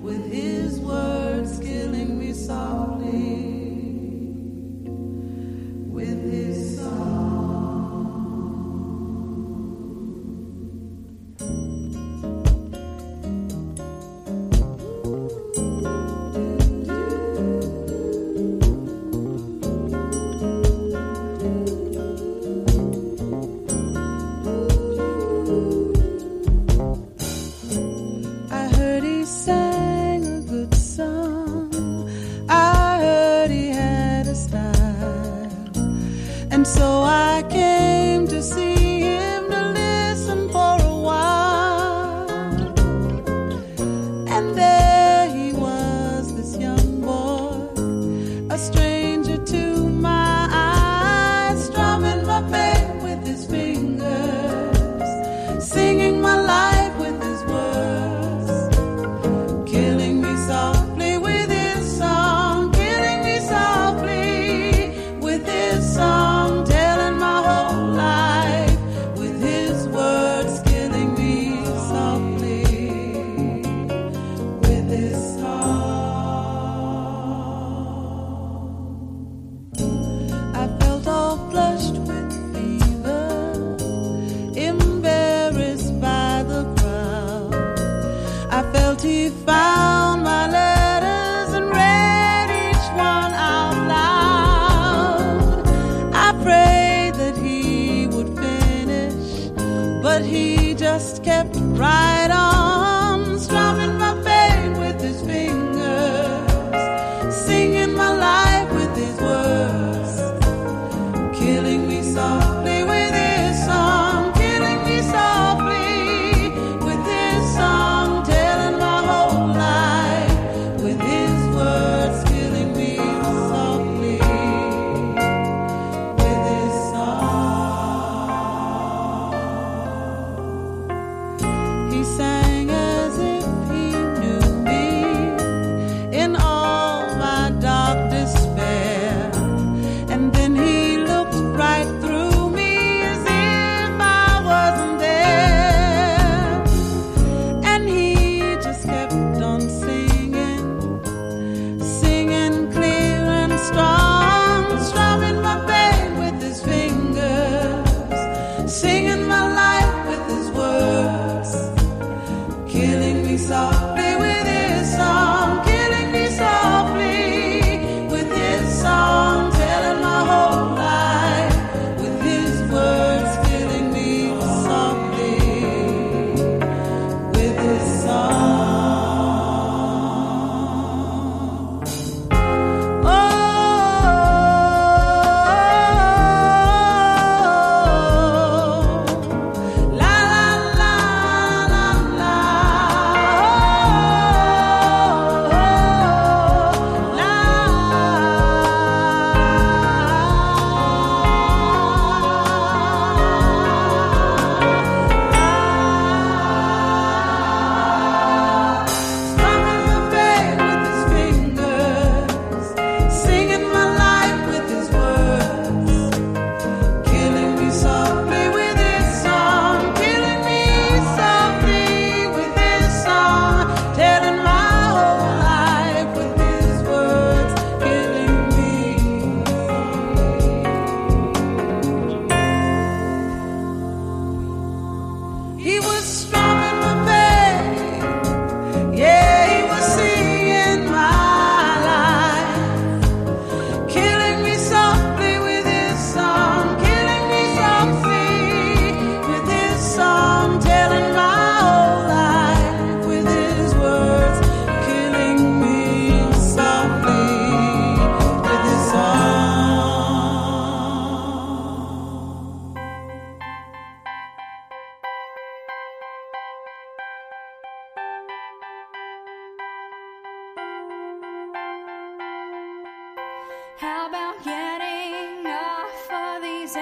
How about getting off of these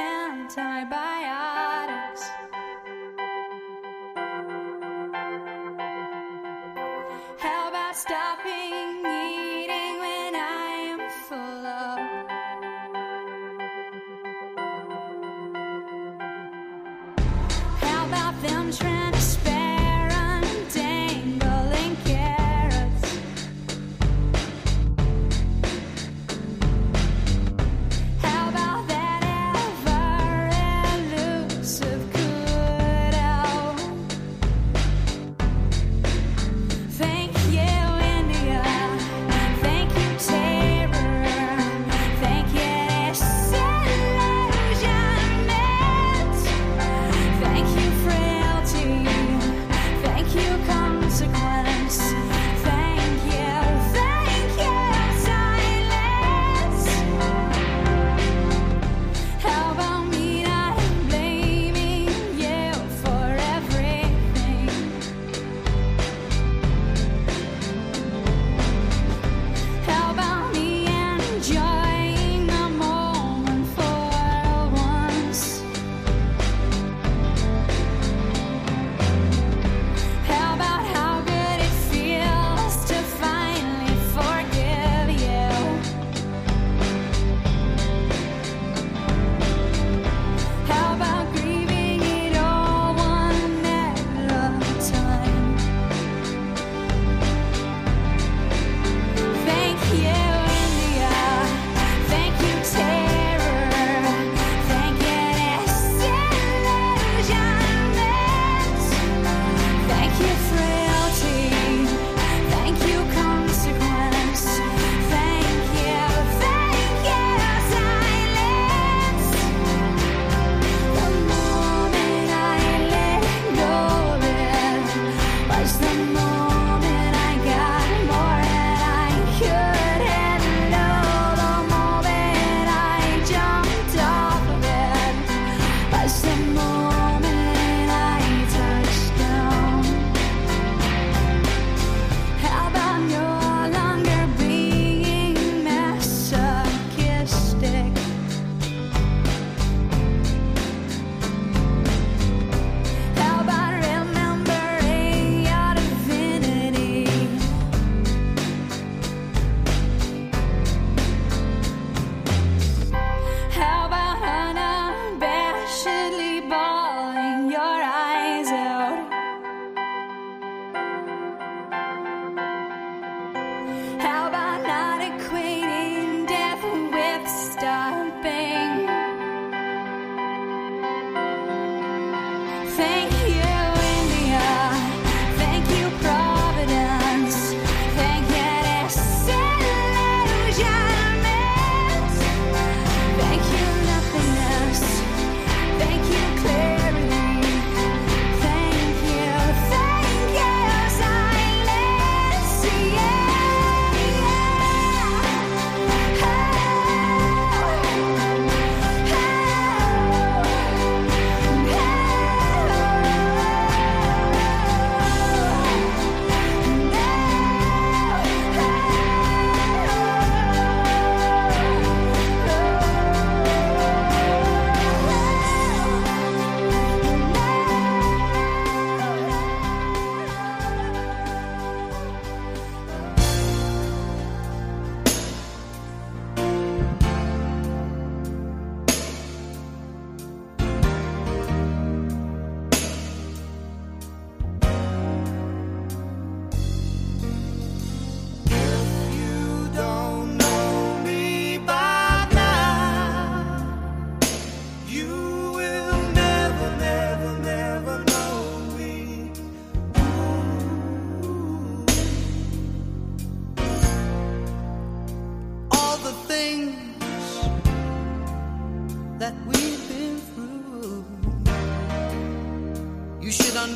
antibiotics? How about stopping eating when I am full up? How about them transparent dangling carrots?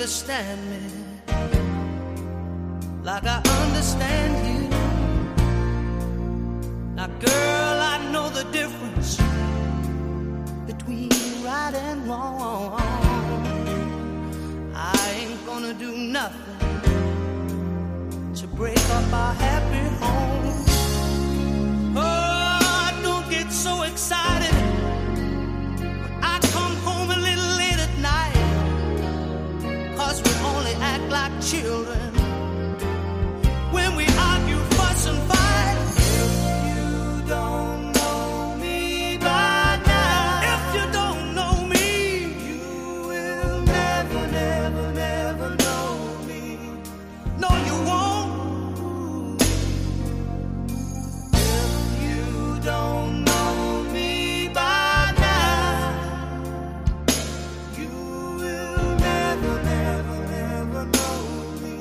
understand me like I understand you. Now, girl, I know the difference between right and wrong. I ain't gonna do nothing to break up our happy home. Oh, don't get so excited when I come home a little late at night, 'cause we only act like children when we argue, fuss and fight. If you don't know me by now, if you don't know me, you will never, never, never know me. No, you won't. If you don't know me by now, you will never, never, never know me.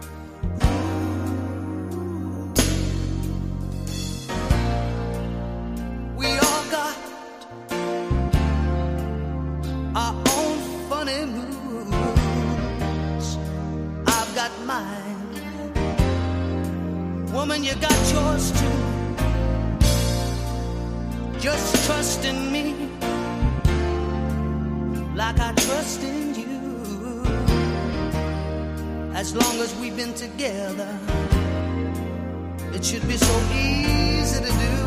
We all got our own funny moods. I've got mine. Woman, you got yours too. Just trust in me like I trust in you. As long as we've been together, it should be so easy to do.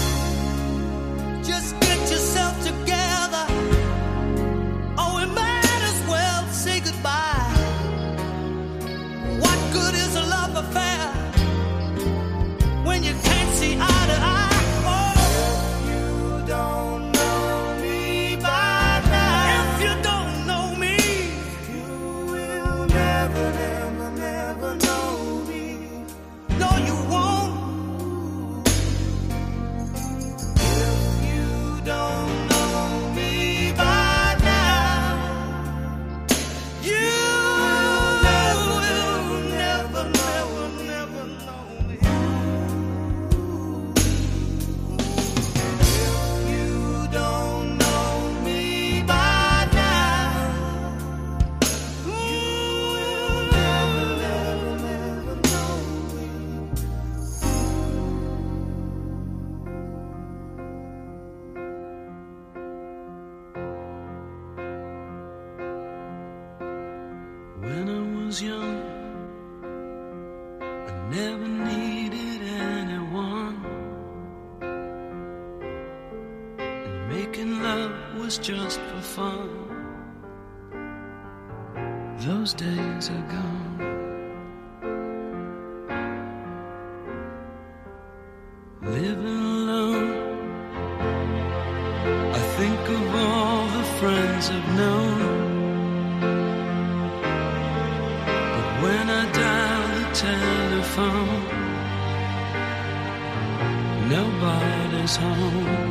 Just get yourself together. Oh, we might as well say goodbye. What good is a love affair when you can't see eye to eye? Oh, if you don't know me by now, if you don't know me, you will never, never, never know me. No, you won't. If you don't know me by now, you will never, never, never know me. If you don't know me by now, you will never, never, never know me. When I was young, I never needed anyone, and making love was just for fun. Those days are gone. Living alone, I think of all the friends I've known. When I dial the telephone, nobody's home.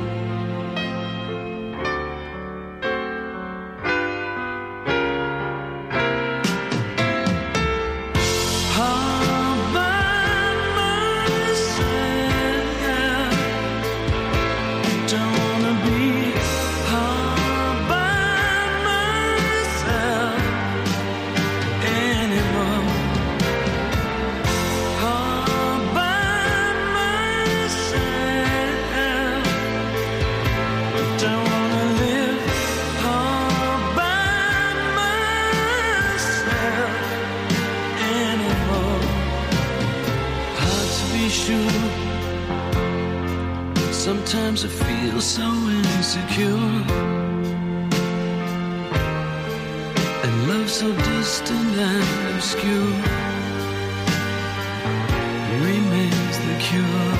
All by myself, don't wanna be all by myself anymore. All by myself, don't wanna live all by myself anymore. Hard to be sure. Sometimes I feel so insecure, and love so distant and obscure remains the cure.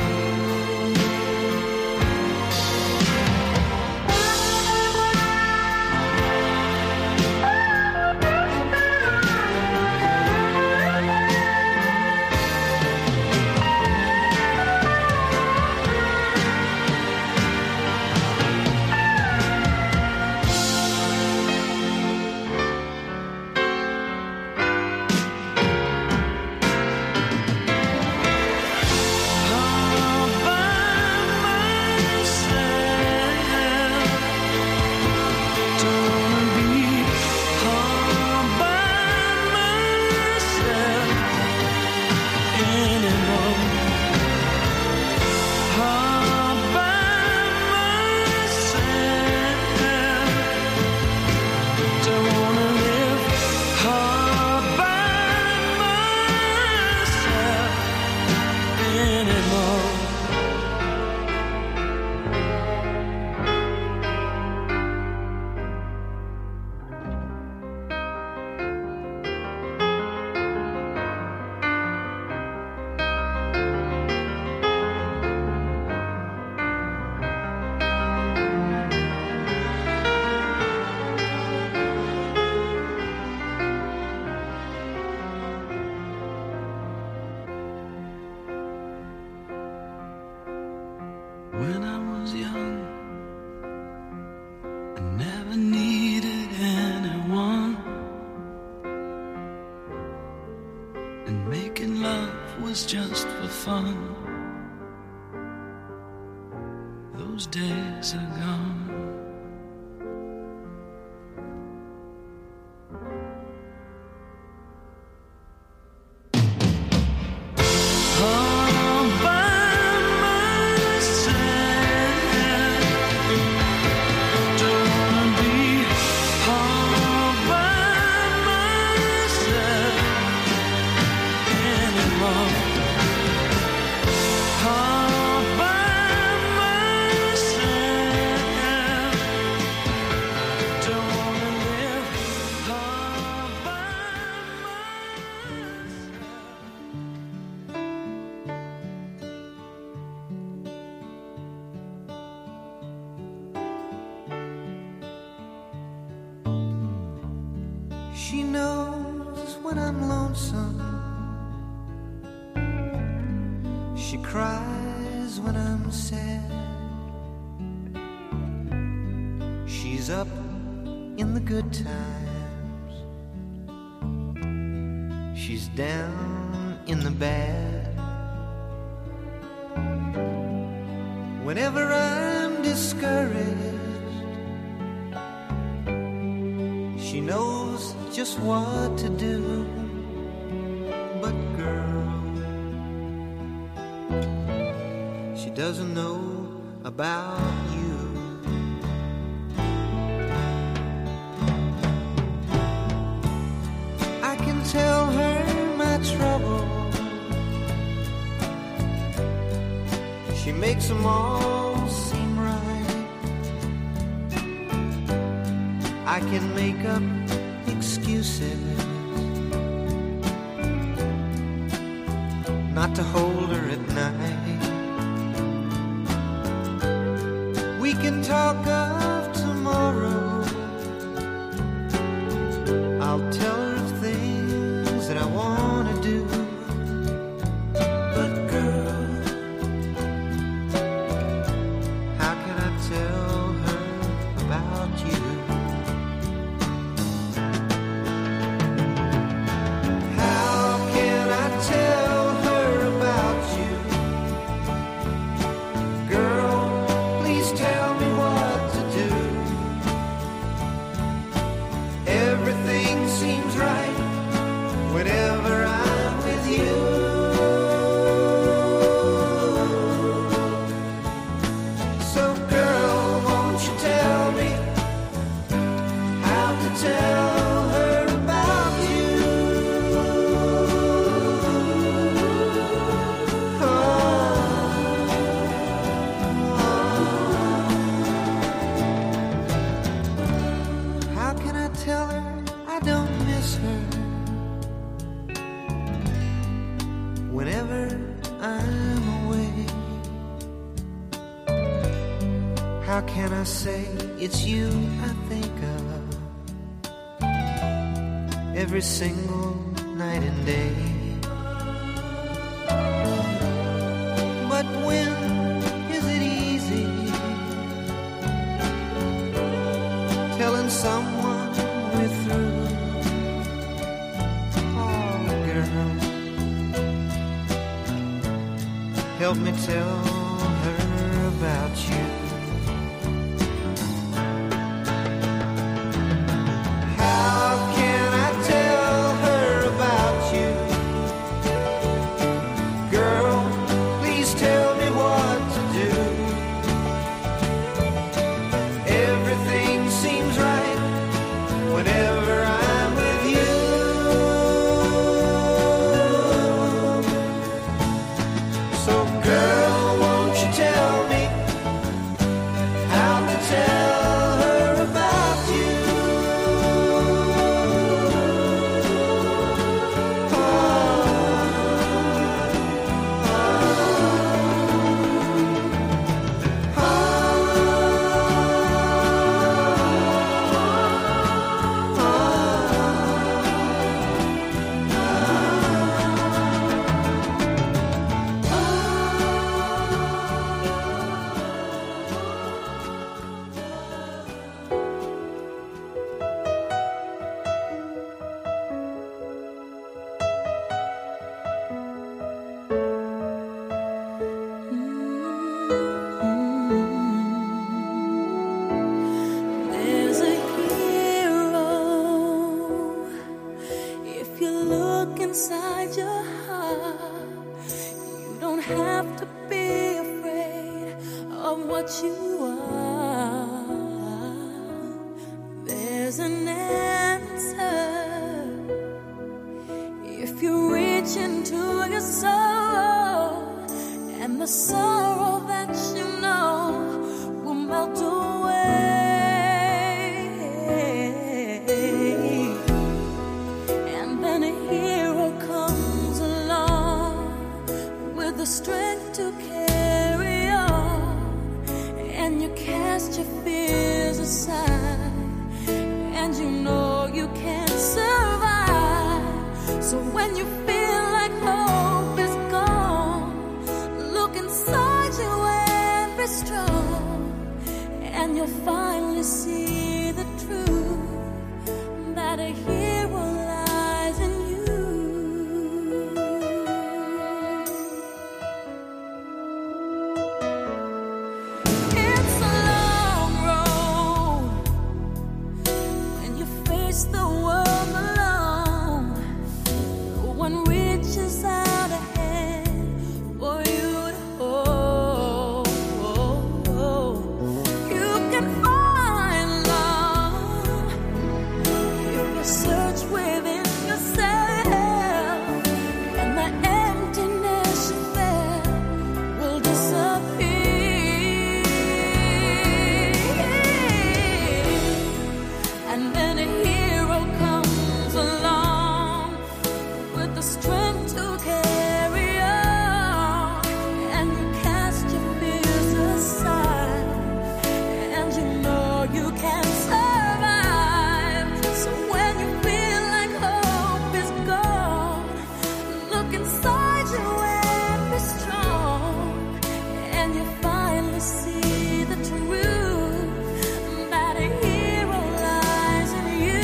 was just for fun. Those days are gone. She knows when I'm lonesome. She cries when I'm sad. She's up in the good times. She's down in the bad. Whenever I'm discouraged, she knows just what to do. But girl, she doesn't know about you. I can tell her my trouble. She makes them all seem right. I can make up excuses not to hold her at night. We can talk of tomorrow. I'll tell her of things that I want to do. But girl, how can I tell her about you? How can I say it's you I think of every single night and day? But when is it easy telling someone we're through? Oh, girl, help me tell her about you. have to be afraid of what you are. There's an answer if you reach into your soul, and the sorrow that you know will melt away. And then a hero comes along with the strength to carry on, and you cast your fears aside, and you know you can't survive. So when you feel like hope is gone, look inside you and be strong, and you'll finally see the truth, that a hero lies in you. It's a long road when you face the world alone. No one reaches out a hand for you to hold. You can find love if you search within yourself, and the emptiness you felt will disappear. And then a hero comes along with the strength to carry on, and you cast your fears aside, and you know you can survive. So when you feel like hope is gone, look inside you and be strong, and you finally see the truth, that a hero lies in you.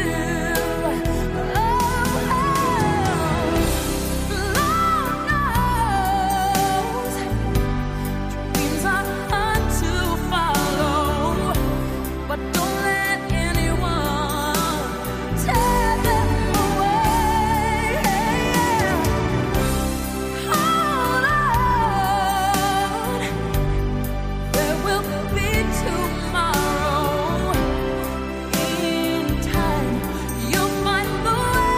Lord knows dreams are hard to follow, but don't let anyone tear them away. Hold on, there will be tomorrow. In time, you'll find the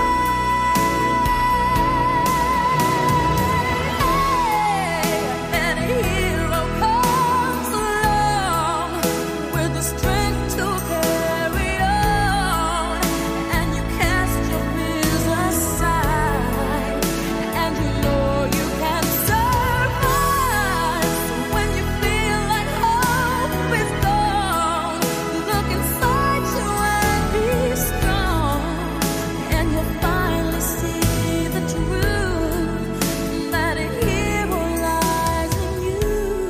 way. And a hero comes along with the strength to carry on, and you cast your fears aside, and you know you can survive. So when you feel like hope is gone, look inside you and be strong, and you'll finally see the truth, that a hero lies in you.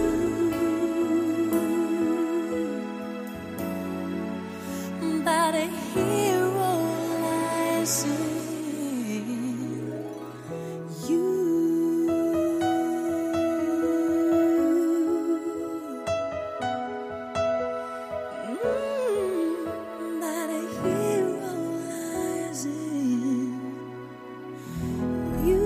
That a hero lies in you. That a hero lies in you.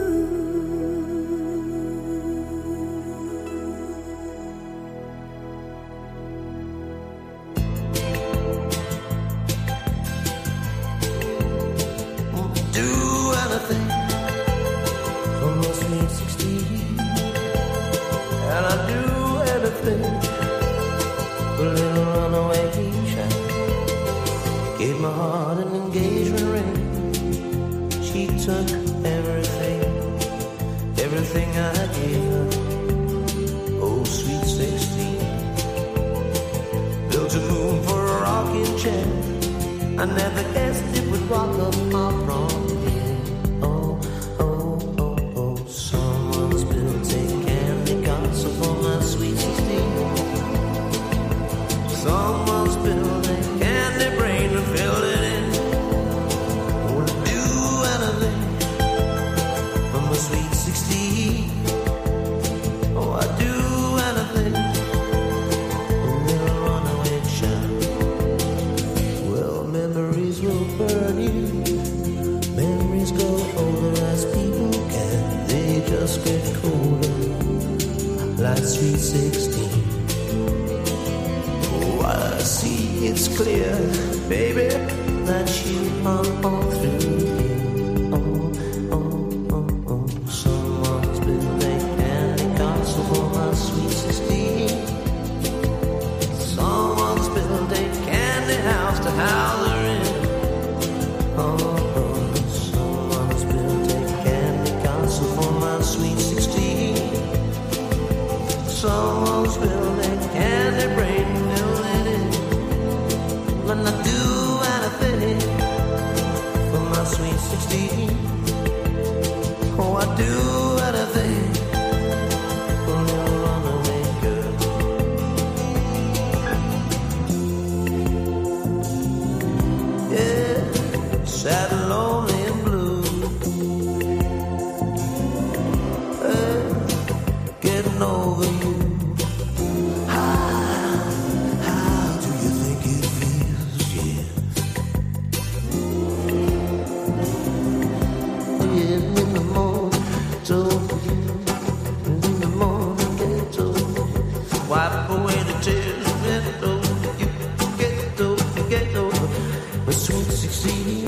Do anything for my sweet 16, and I'd do anything for a little runaway child. Gave my heart an engagement ring. She took everything I gave her. Oh, sweet 16. Built a moon for a rocking chair. I never guessed it would rock up my prom. Oh, oh, oh, oh. Someone's built a candy castle for my sweet 16. Someone's built a candy brain to fill it in. Would do anything for my sweet 16. Oh, I'd do anything for a little runaway child. Well, memories will burn you. my sweet 16. Oh, I see it's clear, baby, that you are all through here. Oh, oh, oh, oh. Someone's built a candy castle for my sweet 16. Someone's built a candy house to house her in. Oh, someone's built a candy castle for my sweet 16. Someone's built a candy brain filled in. When I do anything for my sweet 16. Oh, I do anything for a little runaway girl. Yeah, sad and lonely and blue. Getting over you. How do you think it feels? Yeah. Yeah, in the morning, it's over you. In the morning, it's over you. Wipe away the tears, get over you. Get over the sweet 16.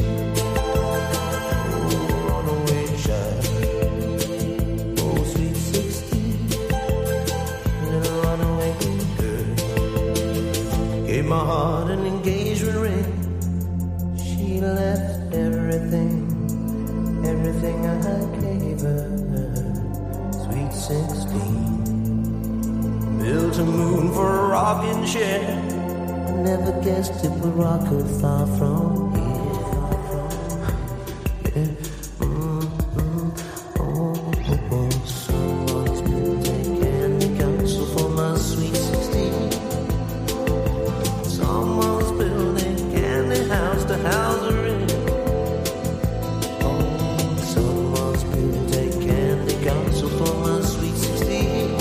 Oh, runaway child. Oh, sweet 16. Little runaway girl. Gave my heart an engagement ring. She left everything I gave her. Sweet 16. Built a moon for a rocking chair. Never guessed it would rock her far from here. Yeah. Oh. Someone's been taking counsel for my sweet 16. Someone's building candy house to house her in. Oh, someone's been taking counsel for my sweet 16.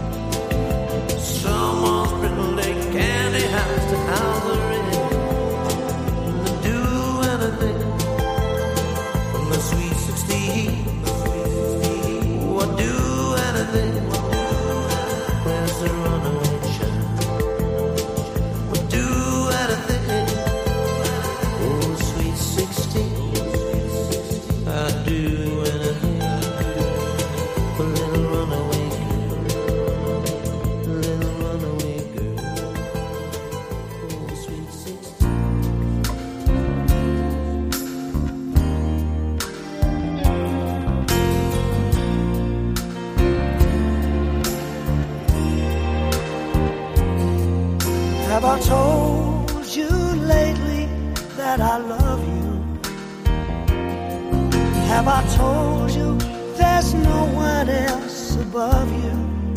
Someone's building candy house to house her in. Do anything for my sweet 16. Oh, I do anything. Where's the runaway child? I do anything. Oh, sweet 16. I do anything. A little runaway girl. A little runaway girl. Oh, sweet 16. Have I told you lately that I love you? Have I told you there's no one else above you?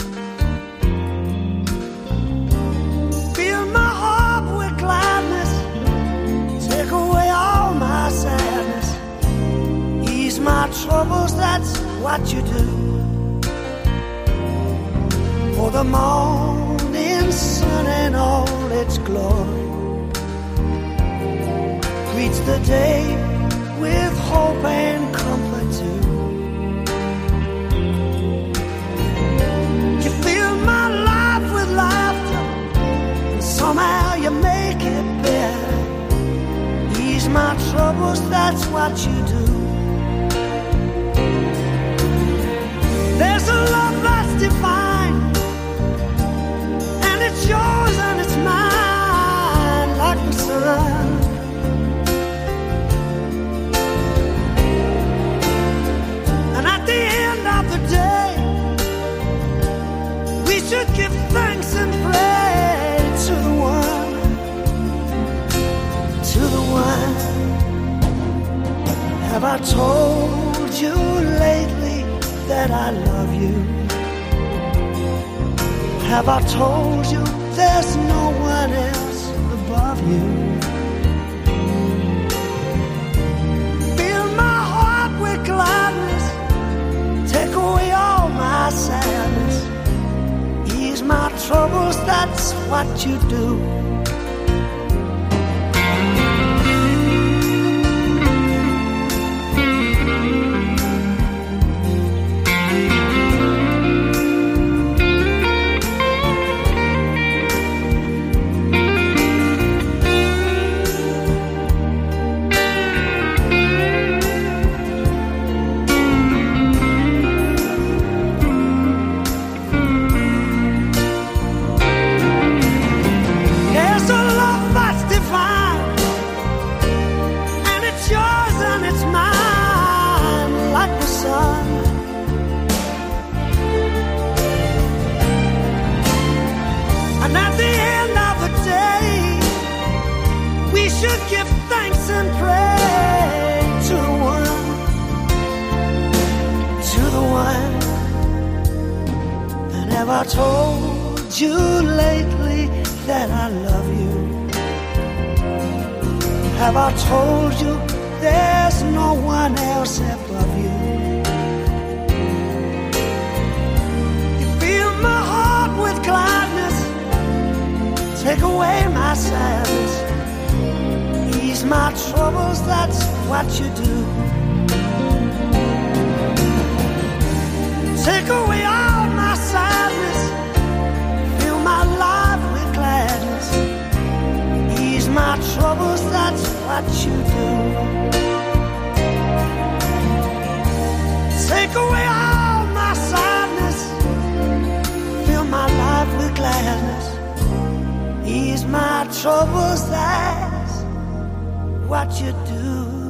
Fill my heart with gladness, take away all my sadness, ease my troubles, that's what you do. For the morning sun and all its glory greets the day with hope and comfort too. You fill my life with laughter, and somehow you make it better. Ease my troubles, that's what you do. There's a love that's divine, and it's yours and it's mine, like the sun. And at the end of the day, we should give thanks and pray to the one, to the one. Have I told you lately that I love you? Have I told you there's no one else above you? Fill my heart with gladness, take away all my sadness, ease my troubles, that's what you do. Have I told you lately that I love you? Have I told you there's no one else above you? You fill my heart with gladness, take away my sadness, ease my troubles, that's what you do. Take away all my sadness, fill my life with gladness, ease my troubles, that's what you do. Take away all my sadness, fill my life with gladness, ease my troubles, that's what you do.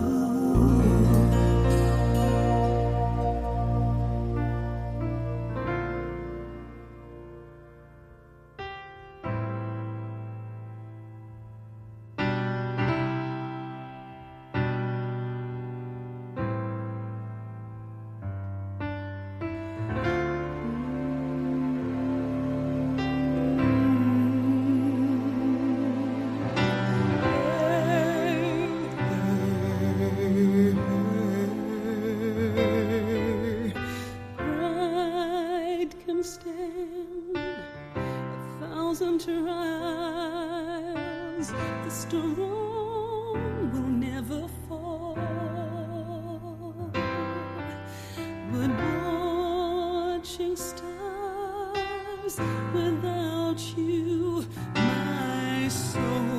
Trials, the storm will never fall, but watching stars without you, my soul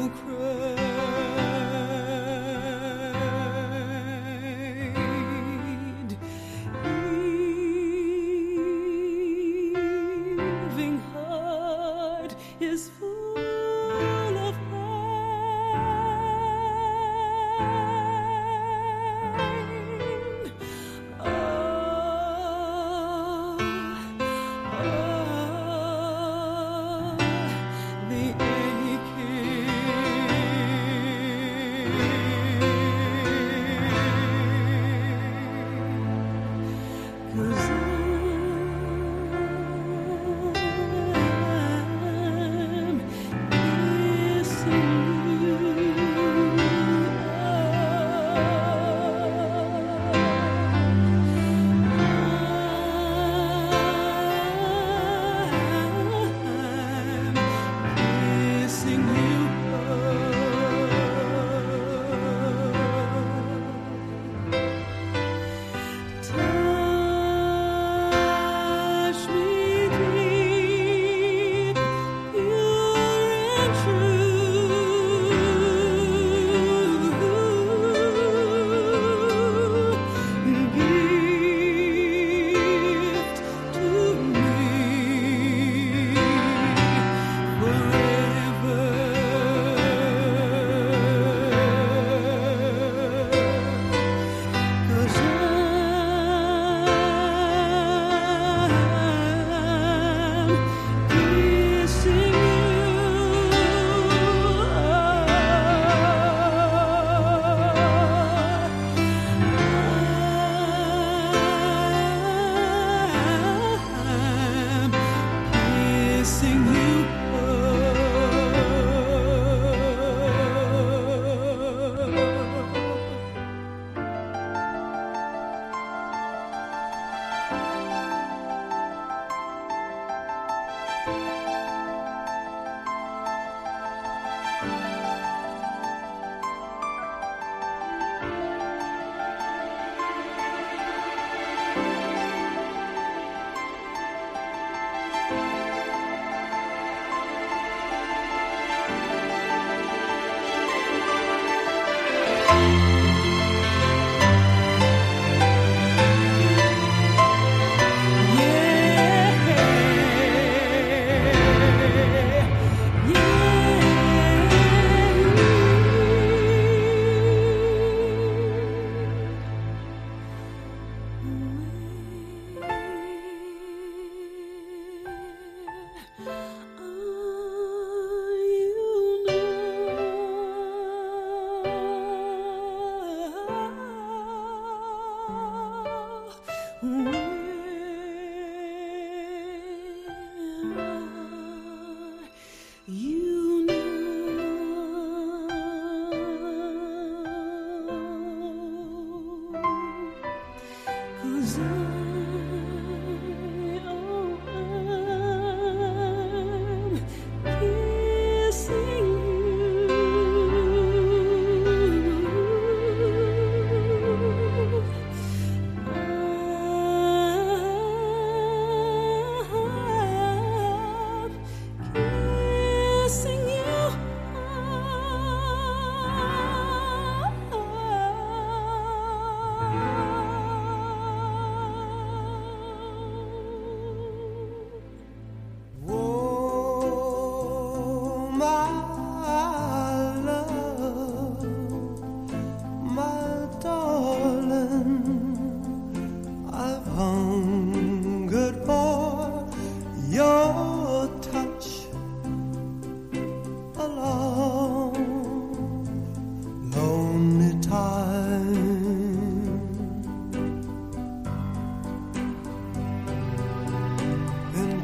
cried. Heaving heart is full of pain. The aching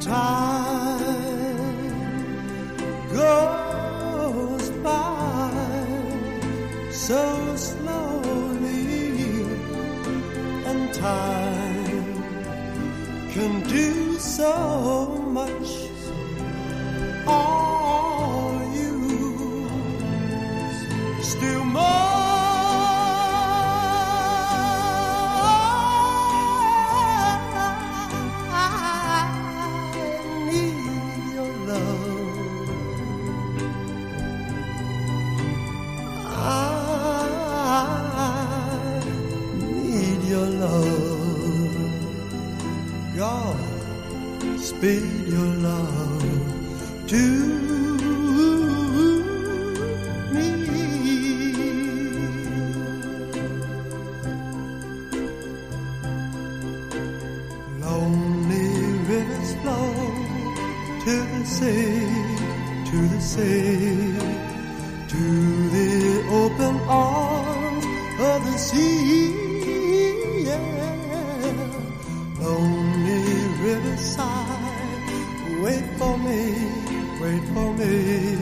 time goes by so slowly, and time can do so much. All you still more. Speed your love to me. Lonely rivers flow to the sea, to the sea, to the open arms of the sea. Yeah. Lonely riverside, wait for me, wait for me.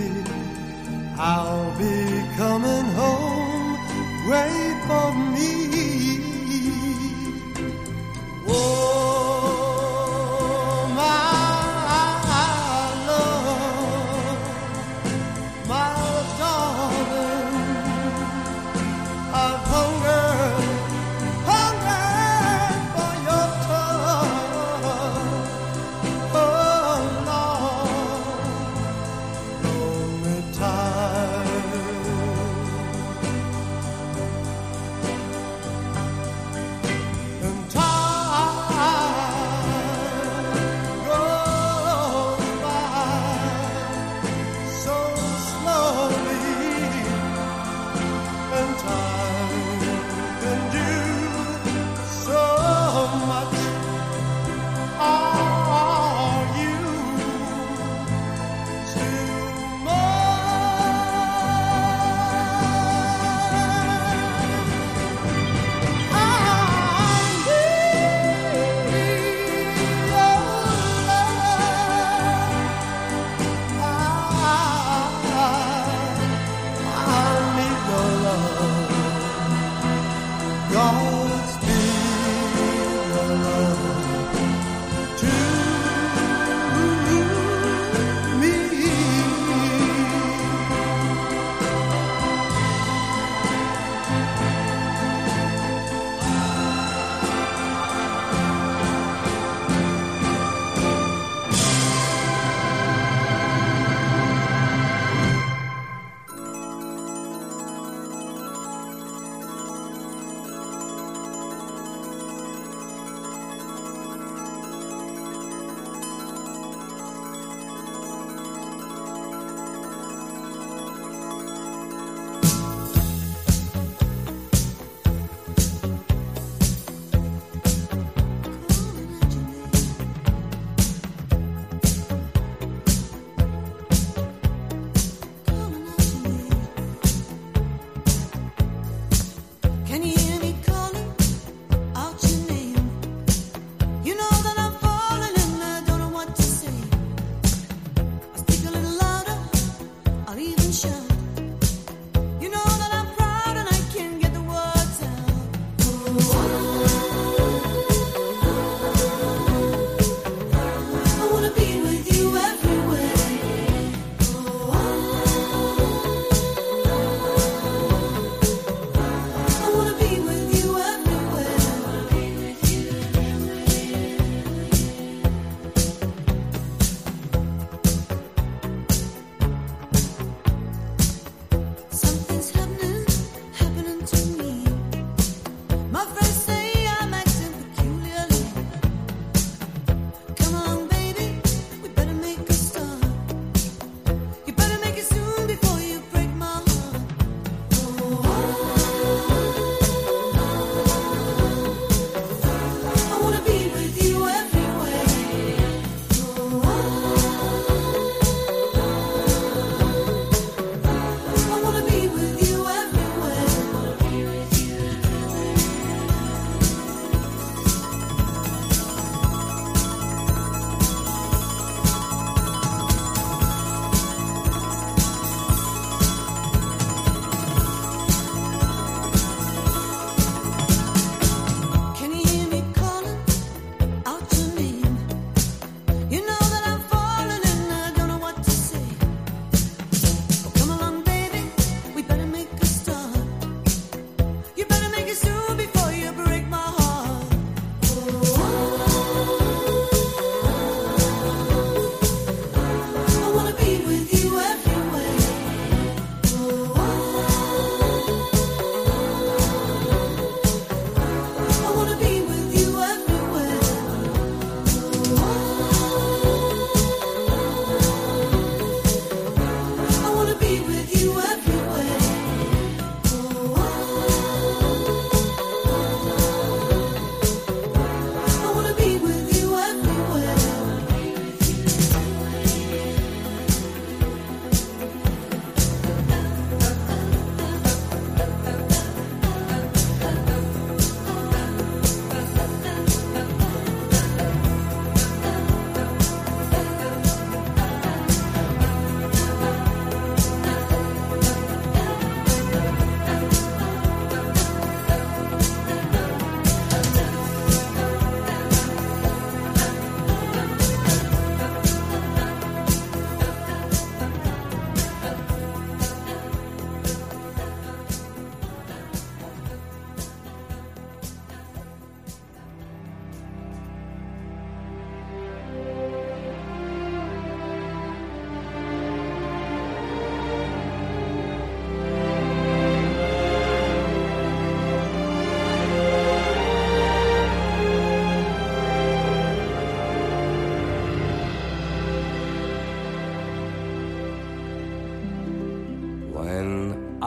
I'll be coming home, wait for me. Oh, my love, my darling, I've hungered for your touch. Oh, Lord, lonely time.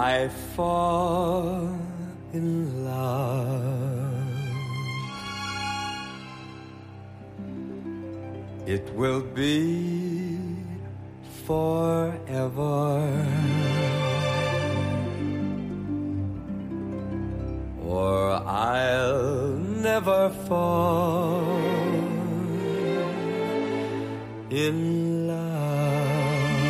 I fall in love, it will be forever, or I'll never fall in love.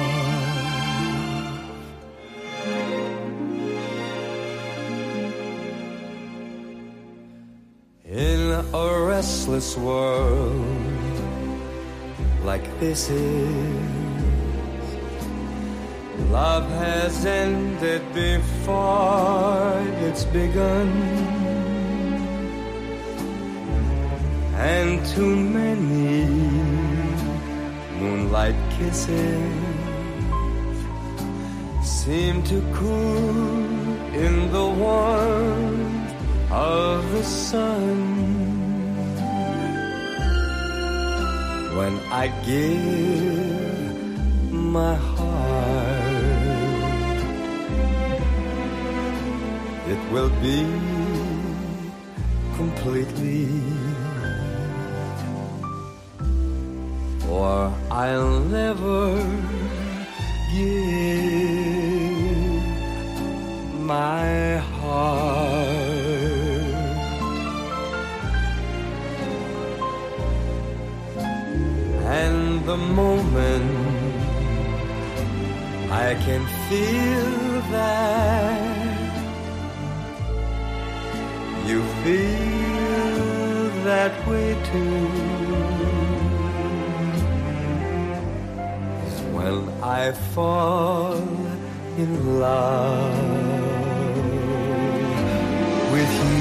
In a restless world like this is, love has ended before it's begun, and too many moonlight kisses seem to cool in the warmth of the sun. When I give my heart, it will be completely, or I'll never give my heart. And the moment I can feel that you feel that way too, is when I fall in love with you.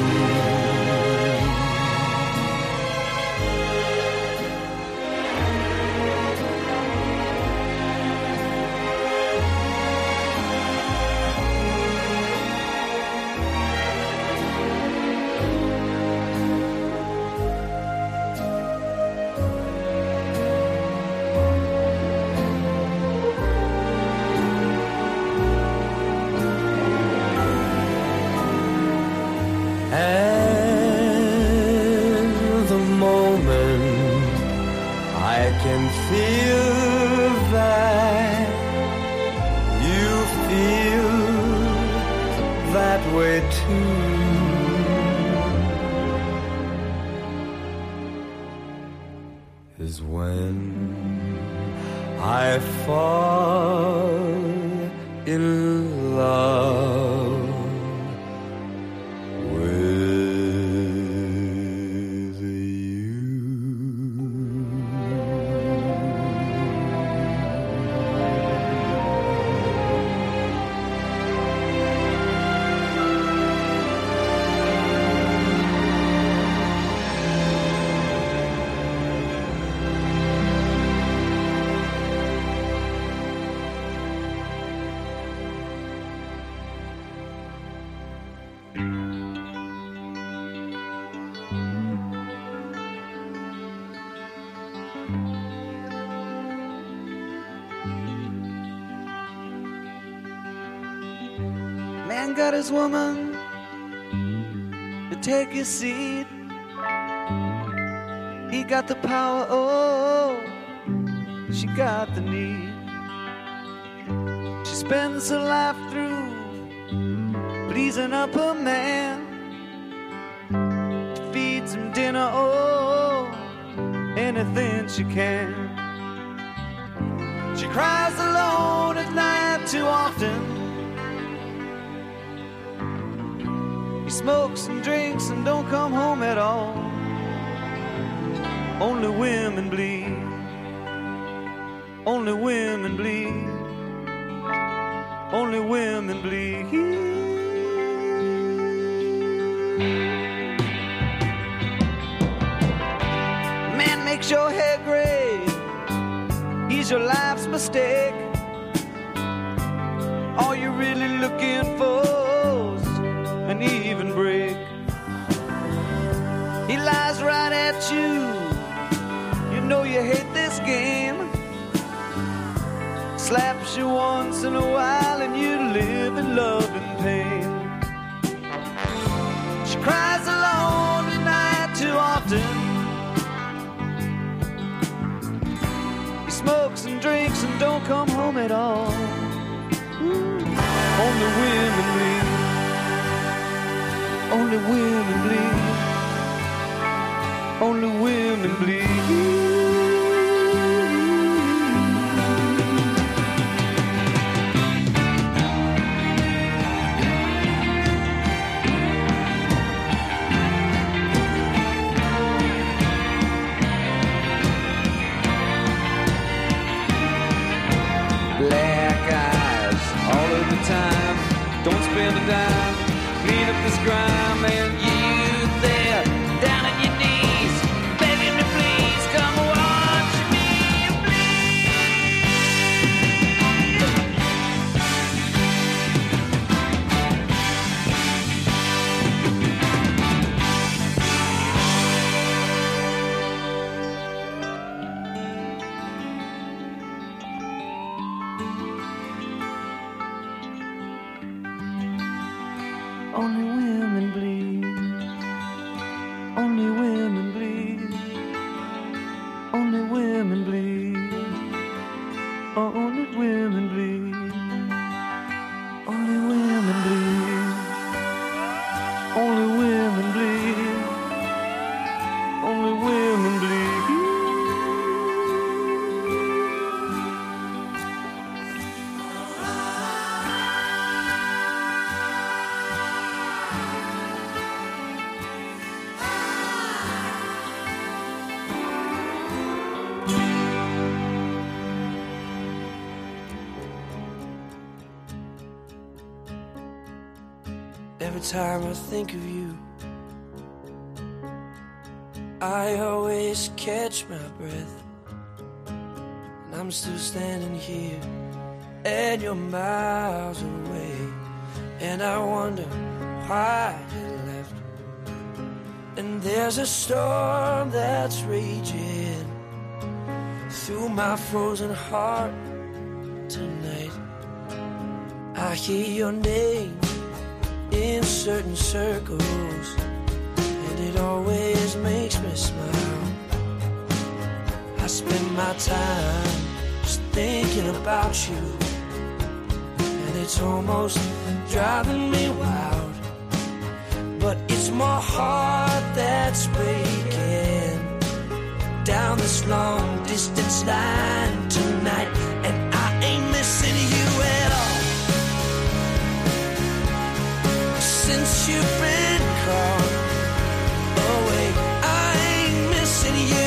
And the moment I can feel that you feel that way too, is when I fall in love with you. Man got his woman to take his seat. He got the power, oh, she got the need. She spends her life through pleasing up her man, feeds him dinner, oh, anything she can. She cries alone at night too often. He smokes and drinks and don't come home at all. Only women bleed. Only women bleed. Only women bleed. Man makes your hair gray. He's your life's mistake. All you're really looking for's an even break. He lies right at you. You know you hate this game. Slaps you once in a while and you live and love and pain. She cries alone at night too often. He smokes and drinks and don't come home at all. Only women bleed. Only women bleed. Only women bleed. Time. Don't spend a dime, clean up this grime, and you there, down on your knees, begging me please, come watch me bleed. Only women bleed. Only women bleed. Only women bleed. Only women bleed. Only women bleed. Only women bleed. Only women bleed. Every time I think of you, I always catch my breath. And I'm still standing here, and you're miles away. And I wonder why you left. And there's a storm that's raging through my frozen heart tonight. I hear your name in certain circles, and it always makes me smile. I spend my time just thinking about you, and it's almost driving me wild. But it's my heart that's breaking down this long distance line tonight, and I ain't missing you at all. Since you've been called away, I ain't missing you.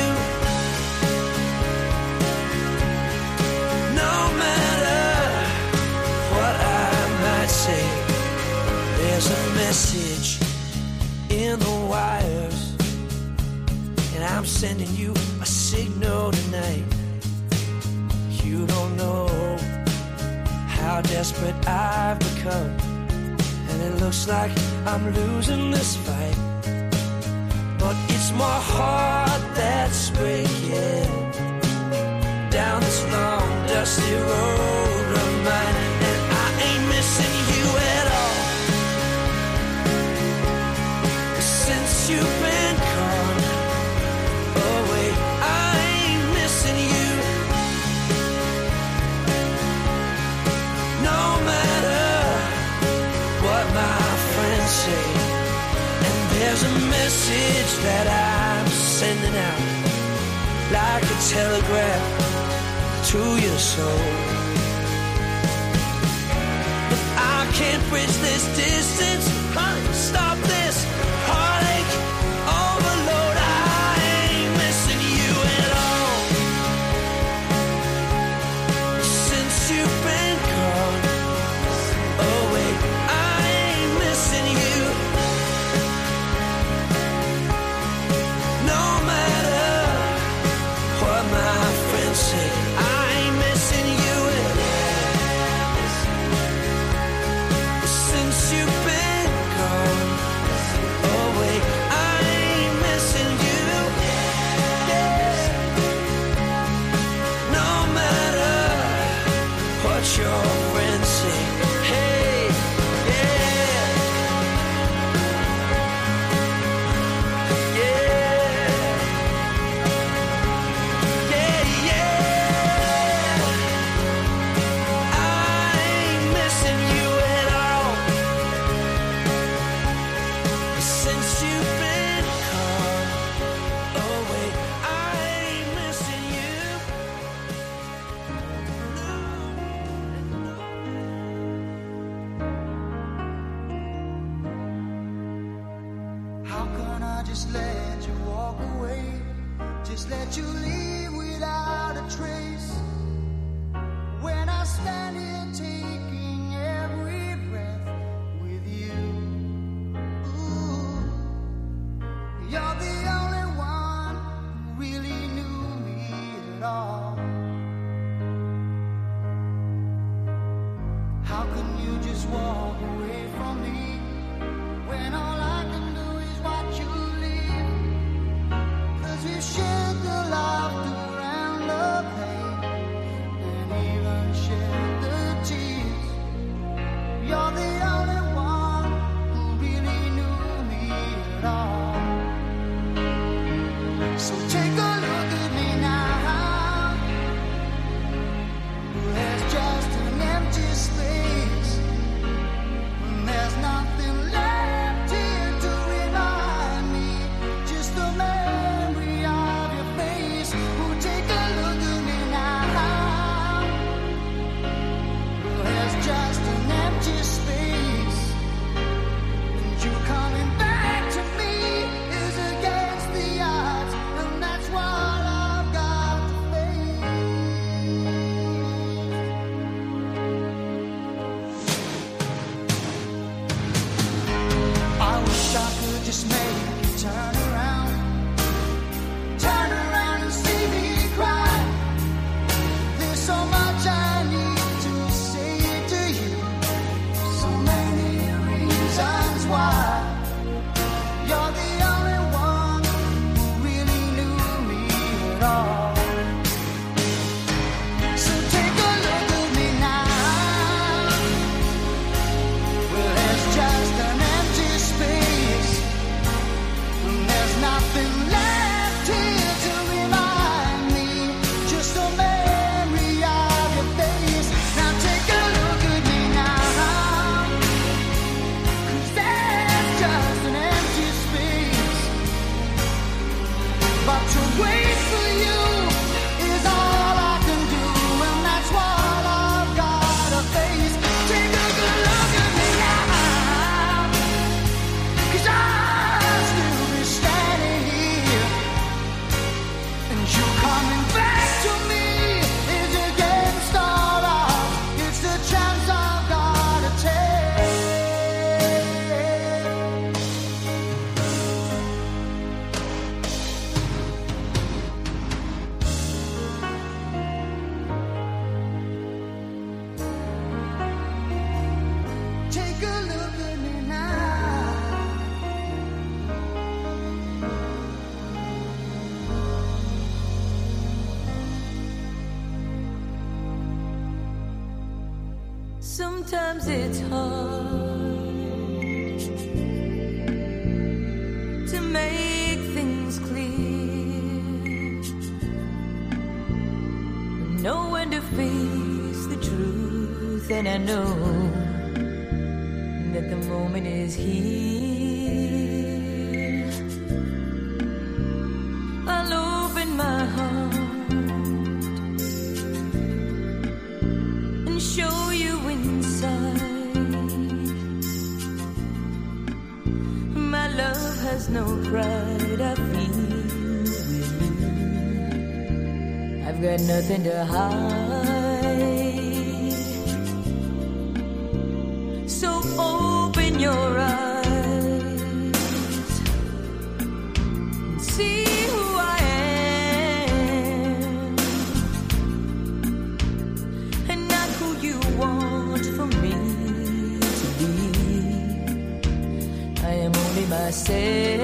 No matter what I might say, there's a message in the wires, and I'm sending you a signal tonight. You don't know how desperate I've become, and it looks like I'm losing this fight. But it's my heart that's breaking down this long, dusty road of mine, and I ain't missing you at all. Since you've been gone away, I ain't missing you. No matter what my friends say, and there's a message that I'm sending out like a telegraph to your soul. If I can't bridge this distance, stop this heartache overload, I ain't missing you at all. Since you've been gone away, I ain't missing you. No matter what my friends say, I ain't missing you at all. Since you've been gone just let you walk away, just let you leave without a trace. When I stand here taking every breath with you, ooh, you're the only one who really knew me at all. How can you just walk away from me when all I can do is watch you leave? 'Cause we've shared the laughter and the pain, and even shared the tears. You're the only one who really knew me at all. So take a look at me now. There's just an empty space. There's nothing left here to remind me, just the memory of your face. Oh, take a look at me now. There's just an empty space, and you coming back to me is against the odds, and that's what I've got to face. I wish I could just make you turn around and see me cry. There's so much I need to say to you, so many reasons why. You're the only one who really knew me at all. So take a look at me now. Well, there's just an empty space, and there's nothing left here to remind me, just a memory of your face. Now take a look at me now, 'cause there's just an empty space. But to wait for you is all I can do, and that's what I've gotta face. Take a good look at me now, 'cause I'll still be standing here, and you coming back to me is against all odds. It's the chance I've gotta take. Take a look at me now. Sometimes it's hard to make things clear, know when to face the truth, and I know that the moment is here. I'll open my heart and show you inside. My love has no pride, I feel with you. I've got nothing to hide. So open your eyes and see who I am, and not who you want for me to be. I am only myself.